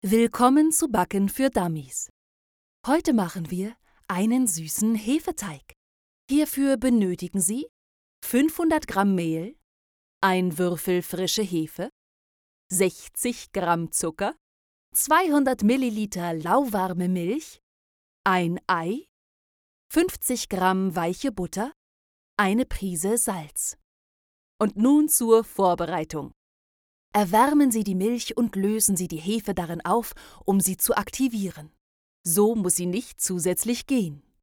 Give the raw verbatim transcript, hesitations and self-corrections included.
Willkommen zu Backen für Dummies. Heute machen wir einen süßen Hefeteig. Hierfür benötigen Sie fünfhundert Gramm Mehl, ein Würfel frische Hefe, sechzig Gramm Zucker, zweihundert Milliliter lauwarme Milch, ein Ei, fünfzig Gramm weiche Butter, eine Prise Salz. Und nun zur Vorbereitung. Erwärmen Sie die Milch und lösen Sie die Hefe darin auf, um sie zu aktivieren. So muss sie nicht zusätzlich gehen.